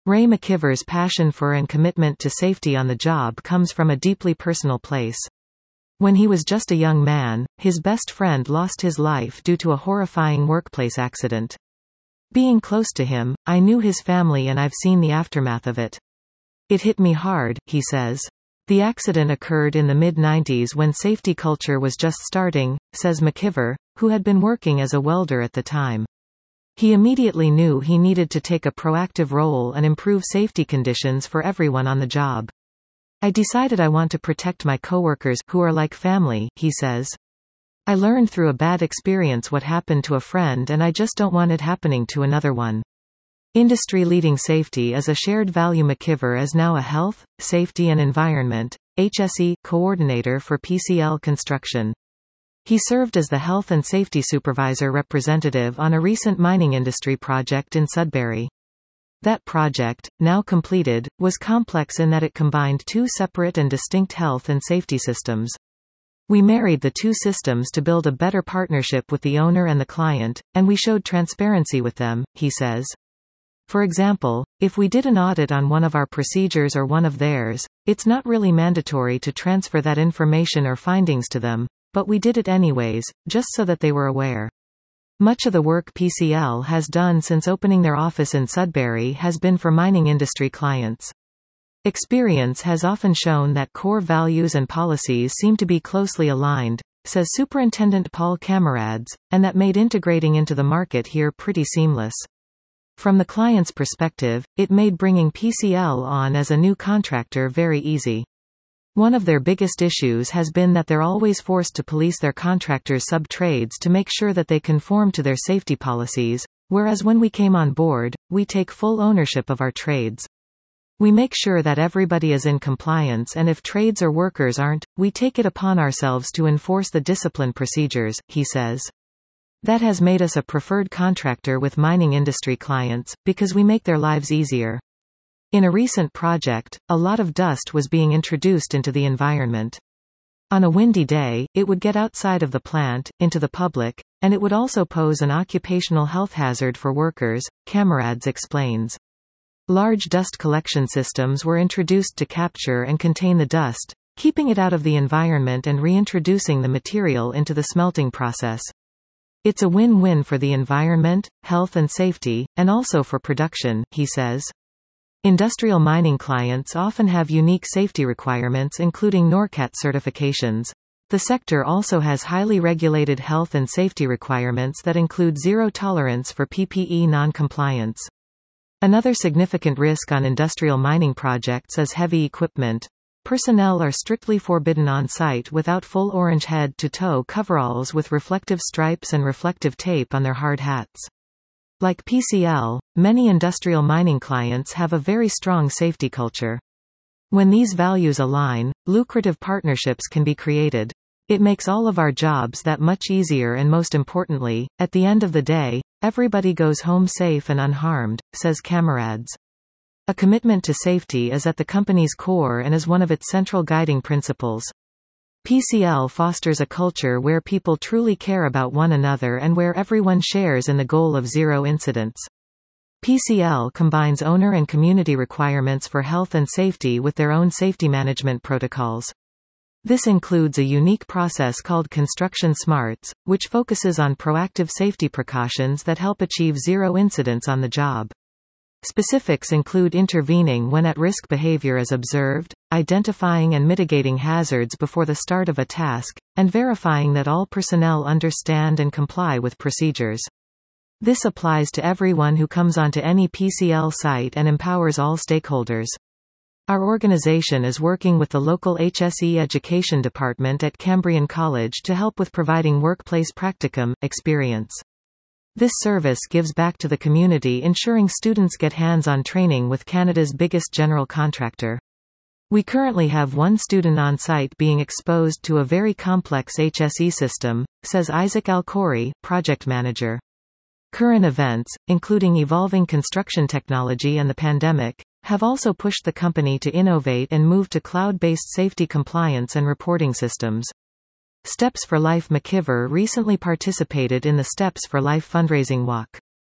Ray McKiver's passion for and commitment to safety on the job comes from a deeply personal place. When he was just a young man, his best friend lost his life due to a horrifying workplace accident. Being close to him, I knew his family and I've seen the aftermath of it. It hit me hard, he says. The accident occurred in the mid-90s when safety culture was just starting, says McKiver, who had been working as a welder at the time. He immediately knew he needed to take a proactive role and improve safety conditions for everyone on the job. I decided I want to protect my coworkers, who are like family, he says. I learned through a bad experience what happened to a friend and I just don't want it happening to another one. Industry-leading safety is a shared value. McKiver is now a Health, Safety and Environment (HSE) coordinator for PCL Construction. He served as the Health and Safety Supervisor representative on a recent mining industry project in Sudbury. That project, now completed, was complex in that it combined two separate and distinct health and safety systems. We married the two systems to build a better partnership with the owner and the client, and we showed transparency with them, he says. For example, if we did an audit on one of our procedures or one of theirs, it's not really mandatory to transfer that information or findings to them, but we did it anyways, just so that they were aware. Much of the work PCL has done since opening their office in Sudbury has been for mining industry clients. Experience has often shown that core values and policies seem to be closely aligned, says Superintendent Paul Camarads, and that made integrating into the market here pretty seamless. From the client's perspective, it made bringing PCL on as a new contractor very easy. One of their biggest issues has been that they're always forced to police their contractors' sub-trades to make sure that they conform to their safety policies, whereas when we came on board, we take full ownership of our trades. We make sure that everybody is in compliance, and if trades or workers aren't, we take it upon ourselves to enforce the discipline procedures, he says. That has made us a preferred contractor with mining industry clients, because we make their lives easier. In a recent project, a lot of dust was being introduced into the environment. On a windy day, it would get outside of the plant, into the public, and it would also pose an occupational health hazard for workers, Camarads explains. Large dust collection systems were introduced to capture and contain the dust, keeping it out of the environment and reintroducing the material into the smelting process. It's a win-win for the environment, health and safety, and also for production, he says. Industrial mining clients often have unique safety requirements including NORCAT certifications. The sector also has highly regulated health and safety requirements that include zero tolerance for PPE non-compliance. Another significant risk on industrial mining projects is heavy equipment. Personnel are strictly forbidden on site without full orange head-to-toe coveralls with reflective stripes and reflective tape on their hard hats. Like PCL, many industrial mining clients have a very strong safety culture. When these values align, lucrative partnerships can be created. It makes all of our jobs that much easier, and most importantly, at the end of the day, everybody goes home safe and unharmed, says Camarads. A commitment to safety is at the company's core and is one of its central guiding principles. PCL fosters a culture where people truly care about one another and where everyone shares in the goal of zero incidents. PCL combines owner and community requirements for health and safety with their own safety management protocols. This includes a unique process called Construction Smarts, which focuses on proactive safety precautions that help achieve zero incidents on the job. Specifics include intervening when at-risk behavior is observed, identifying and mitigating hazards before the start of a task, and verifying that all personnel understand and comply with procedures. This applies to everyone who comes onto any PCL site and empowers all stakeholders. Our organization is working with the local HSE Education Department at Cambrian College to help with providing workplace practicum experience. This service gives back to the community, ensuring students get hands-on training with Canada's biggest general contractor. We currently have one student on site being exposed to a very complex HSE system, says Isaac Alcori, project manager. Current events, including evolving construction technology and the pandemic, have also pushed the company to innovate and move to cloud-based safety compliance and reporting systems. Steps for Life. McKiver recently participated in the Steps for Life fundraising walk.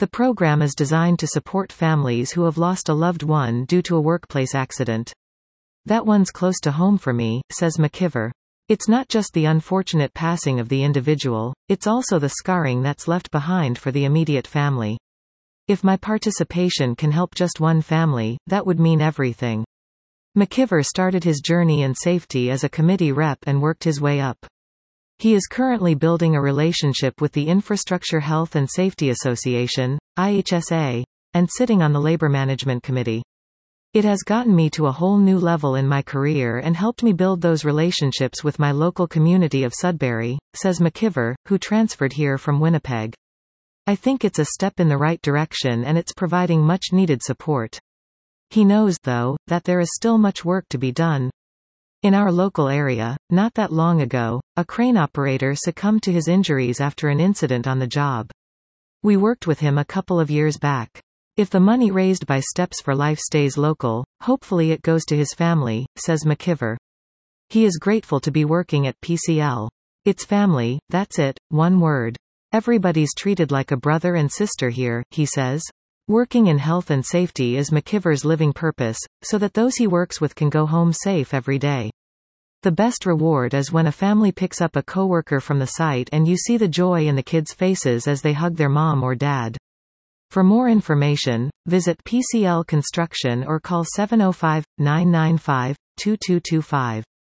The program is designed to support families who have lost a loved one due to a workplace accident. That one's close to home for me, says McKiver. It's not just the unfortunate passing of the individual, it's also the scarring that's left behind for the immediate family. If my participation can help just one family, that would mean everything. McKiver started his journey in safety as a committee rep and worked his way up. He is currently building a relationship with the Infrastructure Health and Safety Association, IHSA, and sitting on the Labor Management Committee. It has gotten me to a whole new level in my career and helped me build those relationships with my local community of Sudbury, says McKiver, who transferred here from Winnipeg. I think it's a step in the right direction and it's providing much-needed support. He knows, though, that there is still much work to be done. In our local area, not that long ago, a crane operator succumbed to his injuries after an incident on the job. We worked with him a couple of years back. If the money raised by Steps for Life stays local, hopefully it goes to his family, says McKiver. He is grateful to be working at PCL. It's family, that's it, one word. Everybody's treated like a brother and sister here, he says. Working in health and safety is McKiver's living purpose, so that those he works with can go home safe every day. The best reward is when a family picks up a coworker from the site and you see the joy in the kids' faces as they hug their mom or dad. For more information, visit PCL Construction or call 705-995-2225.